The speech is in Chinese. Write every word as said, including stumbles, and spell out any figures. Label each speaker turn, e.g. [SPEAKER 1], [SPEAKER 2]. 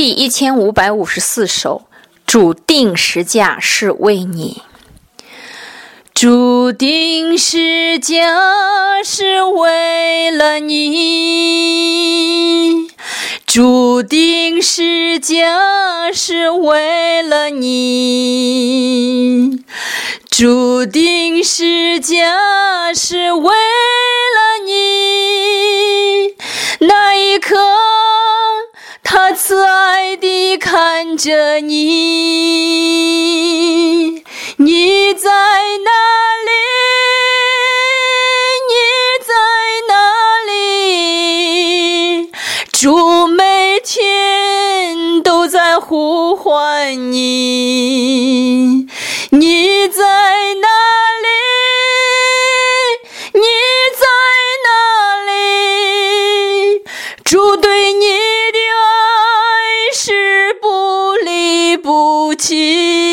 [SPEAKER 1] 第一千五百五十四首，主定十架是为你。主定十架是为了你，主定十架是为了你，主定十架是为了你。那一刻他慈爱地看着你，你在哪里？你在哪里？主每天都在呼唤你，你在哪里？你在哪里？主对你的爱是不离不弃。